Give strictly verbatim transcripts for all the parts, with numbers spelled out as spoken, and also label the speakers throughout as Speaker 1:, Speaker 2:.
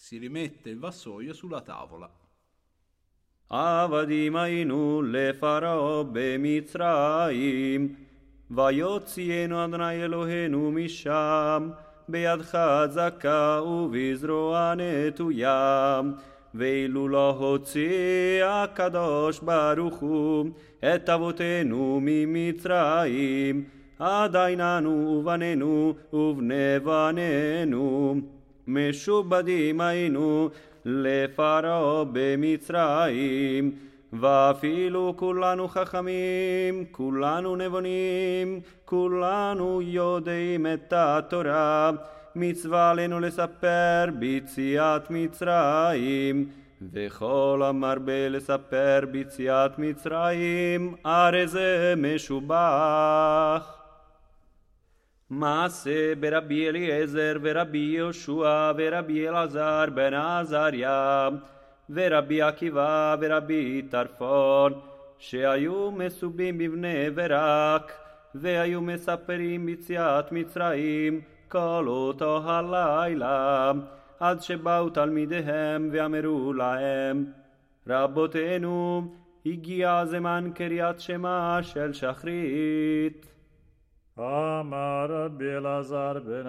Speaker 1: Si rimette il vassoio sulla tavola.
Speaker 2: עבדים היינו לפרעה במצרים, ויוציאנו אדוני אלוהינו משם, ביד חזקה ובזרוע נטויה. ואילו לא הוציא הקדוש ברוך הוא את אבותינו ממצרים, עדיין אנו ובנינו ובני בנינו משובדים היינו לפרעה במצרים. ואפילו כולנו חכמים, כולנו נבונים, כולנו יודעים את התורה, מצווה עלינו לספר ביציאת מצרים. וכל המרבה לספר ביציאת מצרים, הרי זה משובח. מעשה ברבי אליעזר ורבי יהושע ורבי אלעזר בן עזריה ורבי עקיבא ורבי טרפון, שהיו מסובים בבני ברק, והיו מספרים ביציאת מצרים כל אותו הלילה, עד שבאו תלמידיהם ואמרו להם, רבותינו, הגיע זמן קריאת שמע של שחרית.
Speaker 3: אמר רבי אלעזר בן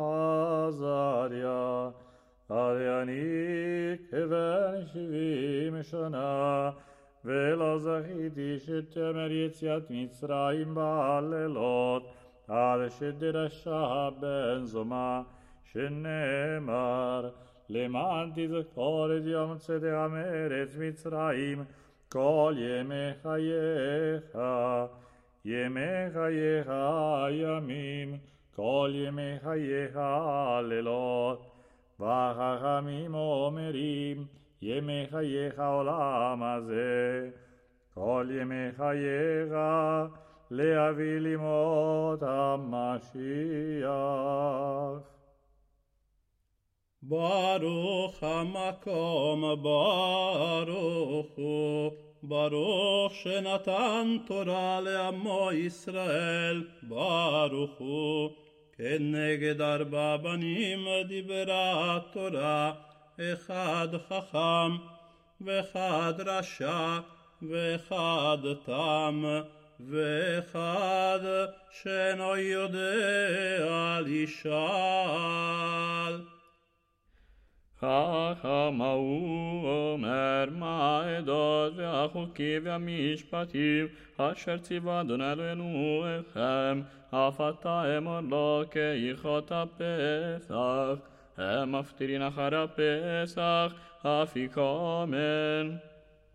Speaker 3: עזריה, הרי אני כבן שבעים שנה, ולא זכיתי שתאמר יציאת מצרים בלילות, עד שדרשה בן זומא, שנאמר, למען תזכור את יום צאתך מארץ מצרים כל ימי חייך. ימי חייך ימים, כל ימי חייך לילות. והחכמים אומרים, ימי חייך עולם הזה, כל ימי חייך להביא לימות המשיח.
Speaker 4: ברוך המקום, ברוך הוא, ברוך שנתן תורה לעמו ישראל, ברוך הוא. כנגד ארבע בנים דיברה תורה, אחד חכם ואחד רשע ואחד תם ואחד שאינו יודע לשאול.
Speaker 3: חכם ההוא אומר מה העדות והחוקים והמשפטים אשר ציווה אדוני אלוהינו לכם, אף אתה אמור לו כהלכות הפסח, הם מפטירין אחר הפסח אפיקומן.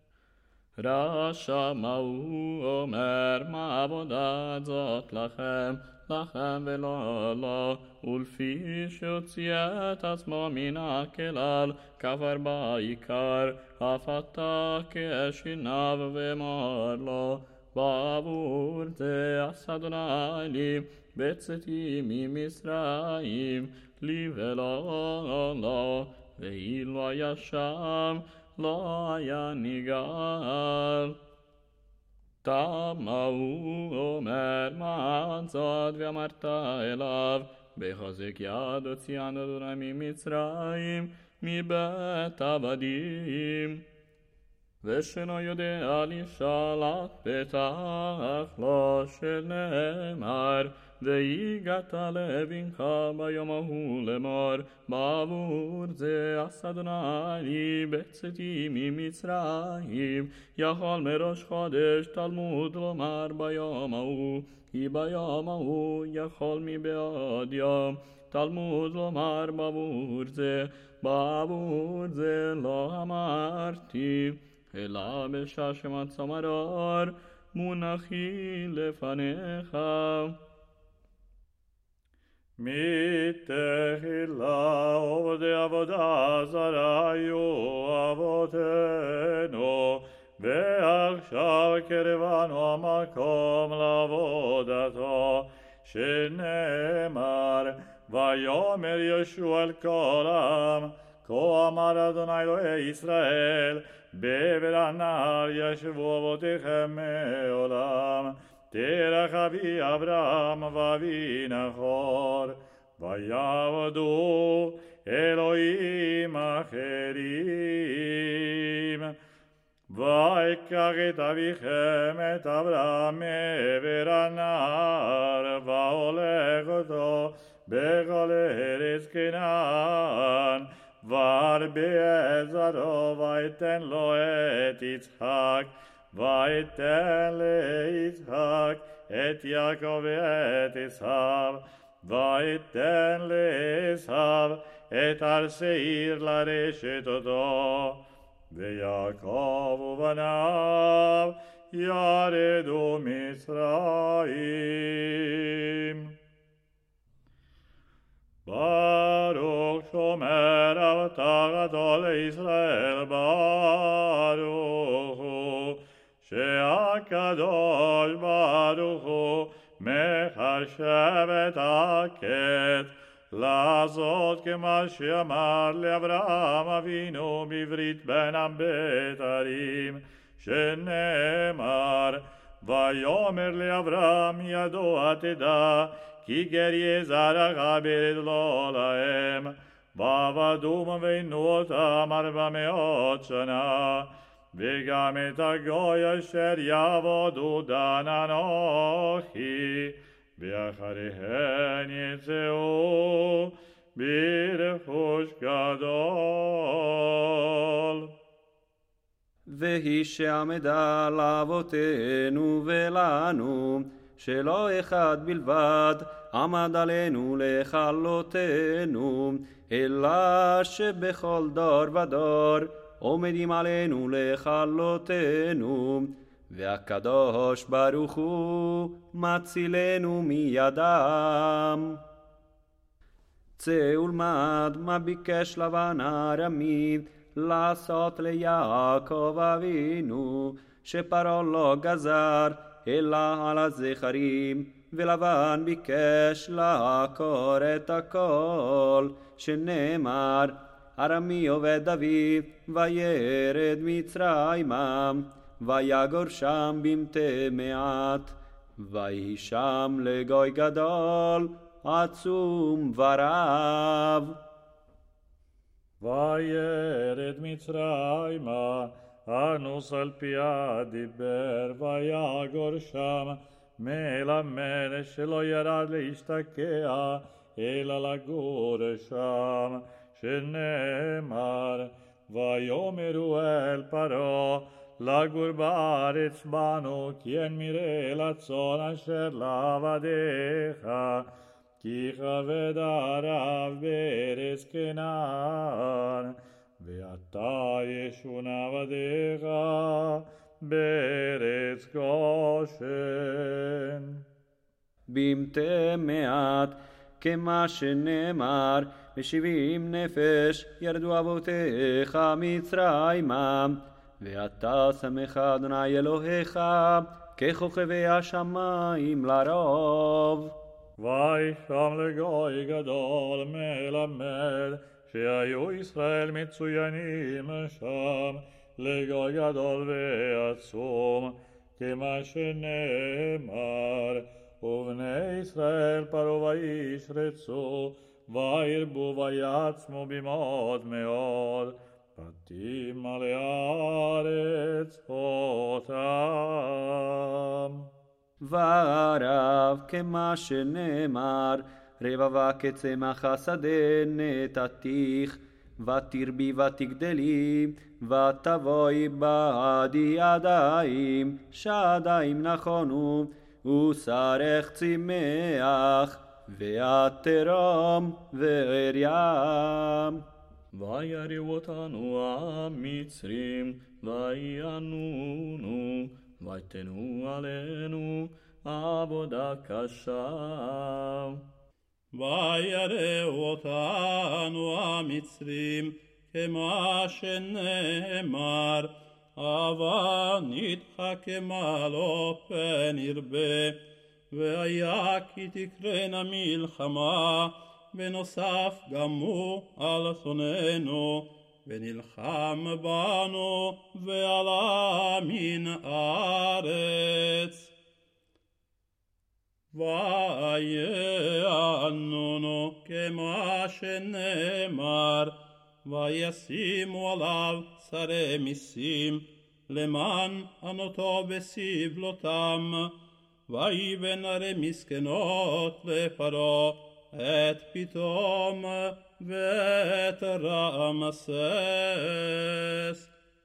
Speaker 3: רשע ההוא אומר מה עבודת זאת לכם, לכם ולא לו, ולפי שהוציא את עצמו מן הכלל, כפר בעיקר, אף אתה כאש עיניו ואמר לו, בעבור זה עשה אדוני לי בצאתי ממצרים, לי ולא לו, ואילו היה שם לא היה נגאל. תם ההוא אומר מען זאת ואמרת אליו, בחזק יד הוציאנו אדוני ממצרים מבית עבדים, ושאינו יודע לשאול עד פתח לו, שנאמר, והגעת לבנך ביום ההוא לאמור, בעבור זה עשה אדוני לי בצאתי ממצרים. יכול מראש חודש תלמוד לומר ביום ההוא, כי ביום ההוא יכול מבעוד יום תלמוד לומר בעבור זה, בעבור זה לא אמרתי, אלא בשעה שמצא מרור מונחי לפניך. מתחילה עובדי עבודה זרה היו אבותינו, ועכשיו קרבנו המקום לעבודתו, שנאמר, ויאמר יהושע אל כל העם, כה אמר אדוני אלוהי ישראל, בעבר הנהר ישבו אבותיכם מעולם, תרח אבי אברהם ואבי נחור, ויעבדו אלוהים אחרים. ויקח את אביכם את אברהם מעבר הנהר, והולך אותו בכל ארץ כנען, והרבה את זרעו, ויתן לו את יצחק, ויתן ליצחק את יעקב ואת עשיו, ויתן לעשיו את הר שעיר לרשת אותו. ויעקב ובניו ירדו מצרים. ברוך שומר הבטחתו לישראל, ברוך הוא שהקדוש ברוך הוא מחשב את הקץ לעשות כמה שאמר לאברהם אבינו בברית בין הבתרים, שנאמר, ויאמר לאברהם ידוע תדע כי גר יהיה זרעך בארץ לא להם, ועבדום ועינו אותם ארבע מאות שנה. וגם את הגוי אשר יעבדו דן אנוכי, ואחריהן יצאו ברכוש גדול.
Speaker 2: והיא שעמדה לאבותינו ולנו, שלא אחד בלבד עמד עלינו לכלותנו, אלא שבכל דור ודור עומדים עלינו לכלותנו, והקדוש ברוך הוא מצילנו מידם. צא ולמד מה ביקש לבן ארמי לעשות ליעקב אבינו, שפרעה לא גזר אלא על הזכרים, ולבן ביקש לעקור את הכל, שנאמר, ארמי עובד אביו וירד מצרימה, ויגור שם במתי מעט, ויהי שם לגוי גדול עצום ורב.
Speaker 3: וירד מצרימה, אנוס על פי הדיבר, ויגור שם, מלמד שלא ירד להשתקע, אלא לגור שם, שנאמר, ויאמרו אל פרעה, לגור בארץ בנו, כי אין מרעה לצאן אשר לעבדיך, כי כבד הרב בארץ כנען, ואתה ישון עבדיך בארץ גושן.
Speaker 2: במתי מעט כמה שנאמר, בשבעים נפש ירדו אבותיך מצרימה, ואתה שמך אדוני אלוהיך ככוכבי השמיים לרוב.
Speaker 3: וישם לגוי גדול מלמד, שהיו ישראל מצוינים שם, לגוי גדול ועצום, כמה שנאמר, ובני ישראל פרעו וישרצו, וירבו ויעצמו במאוד מאוד, בתים על הארץ אותם.
Speaker 2: ורב כמה שנאמר, רבבה כצמח השדה נתתיך, ותרבי ותגדלי, ותבואי בעדי ידיים, שדיים נכונו, ושרך צמח, ועתרום ועריים.
Speaker 5: ויראו אותנו המצרים, ויענונו, ויתנו עלינו עבודה קשה.
Speaker 4: ויראו אותנו המצרים, כמה שנאמר, אבל נדחקמה לו פן ירבה, והיה כי תקרנה מלחמה, ונוסף גם הוא על שונאינו, ונלחם בנו ועלה מן הארץ. ויענונו כמה שנאמר, וישימו עליו שרי מיסים, למען ענותו בסבלותם, ויבן ערי מסכנות לפרעה, את פתאום ואת רעמסס.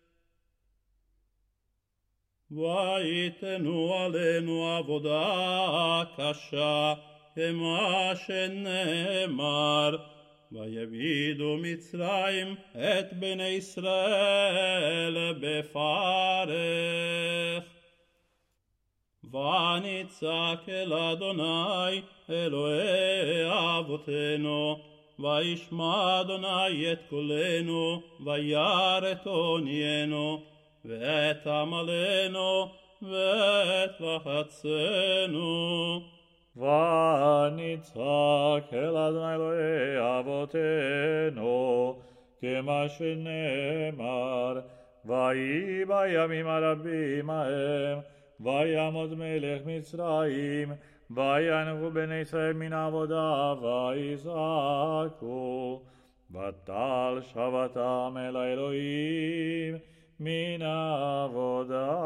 Speaker 4: ויתנו עלינו עבודה קשה, כמה שנאמר, ויבידו מצרים את בני ישראל בפרך. ונצעק אל אדוני אלוהי אבותינו, וישמע אדוני את קולנו, וירא את עוניינו, ואת עמלנו, ואת לחצנו.
Speaker 3: ונצעק אל אדוני אלוהי אבותינו, כמה שנאמר, ויהי בימים הרבים ההם, ויעמוד מלך מצרים, ויאנחו בני ישראל מן העבודה, ויזעקו, ותעל שבתם אל האלוהים מן העבודה.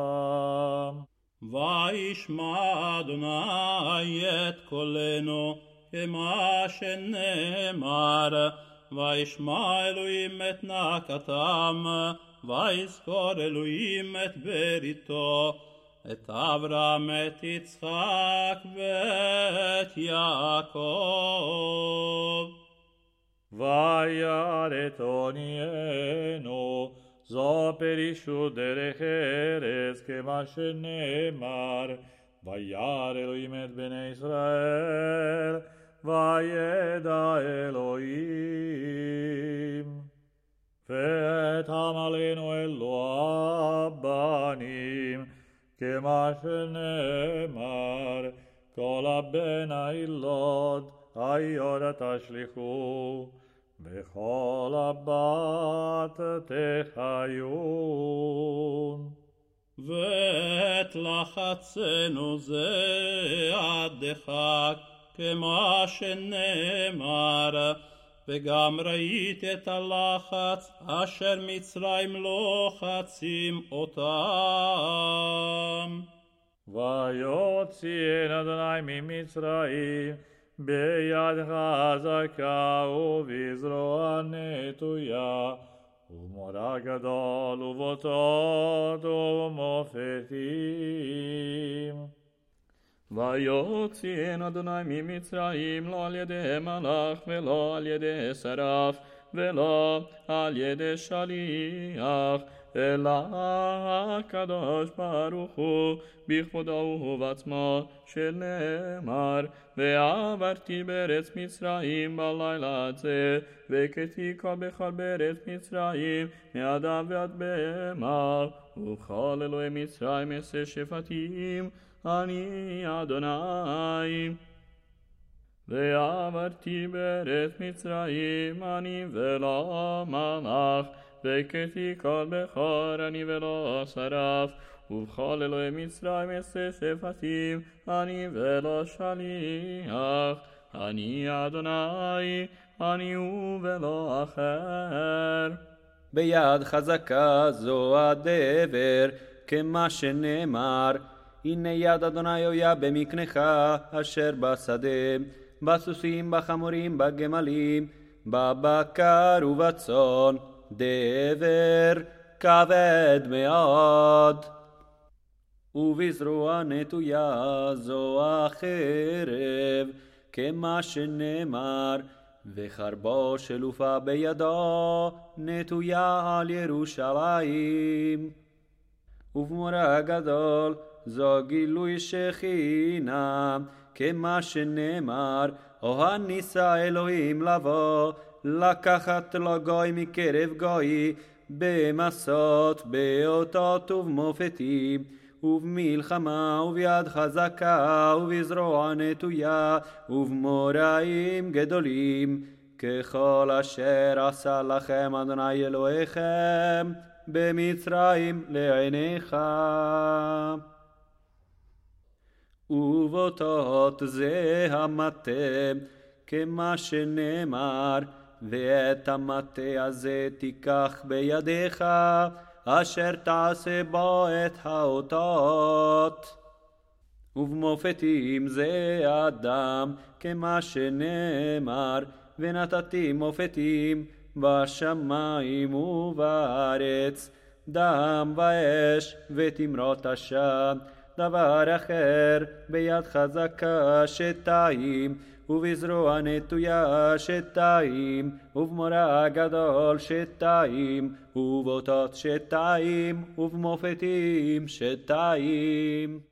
Speaker 4: וישמע אדוני את קולנו, כמה שנאמר, וישמע אלוהים את נאקתם, ויזכור אלוהים את בריתו, את אברהם, את יצחק ואת יעקב.
Speaker 3: וירא את עוניינו, זו פרישות דרך ארץ, כמה שנאמר, וירא אלוהים את בני ישראל, וידע אלוהים. ואת עמלנו אלו הבנים, כמה שנאמר, כל הבן הילוד היודה תשליכו, וכל הבת תחיון.
Speaker 4: ואת לחצנו זה עד דחק, כמה שנאמר, וגם ראיתי את הלחץ אשר מצרים לוחצים אותם.
Speaker 3: ויוציאן אדוני ממצרים ביד חזקה ובזרוע נטויה, ובמורא גדול ובאותות ומופתים.
Speaker 5: ויוציאן אדוני ממצרים לא על ידי מלאך ולא על ידי שרף ולא על ידי שליח, אלא הקדוש ברוך הוא בכבודו ובעצמו, שנאמר, ועברתי בארץ מצרים בלילה הזה, והכיתי כל בכל בארץ מצרים, מאדם ועד בהמה, ובכל אלוהי מצרים אעשה שפטים, אני אדוני. ועברתי בארץ מצרים, אני ולא מלאך, והכיתי כל בכור, אני ולא שרף, ובכל אלוהי מצרים אעשה שפטים, אני ולא שליח, אני אדוני, אני הוא ולא אחר.
Speaker 2: ביד חזקה זו הדבר, כמה שנאמר, הנה יד אדוני הויה במקנך, אשר בשדה, בסוסים, בחמורים, בגמלים, בבקר ובצאן, דבר כבד מאוד. ובזרוע נטויה זו החרב, כמה שנאמר, וחרבו שלופה בידו, נטויה על ירושלים. ובמורא גדול זו גילוי שכינה, כמה שנאמר, או הניסה אלוהים לבוא, לקחת לו גוי מקרב גוי, במסות, באותות ובמופתים, ובמלחמה וביד חזקה, ובזרוע נטויה, ובמוראים גדולים, ככל אשר עשה לכם אדוני אלוהיכם, במצרים לעיניך. ובוטות זה המטה, כמה שנאמר, ואת המטה הזה תיקח בידיך, אשר תעשה בו את האותות. ובמופתים זה אדם, כמה שנאמר, ונתתי מופתים בשמיים ובארץ, דם ואש ותמרות עשן. דבר אחר ביד חזקה שתיים, ובזרוע נטויה שתיים, ובמורא גדול שתיים, ובאותות שתיים, ובמופתים שתיים.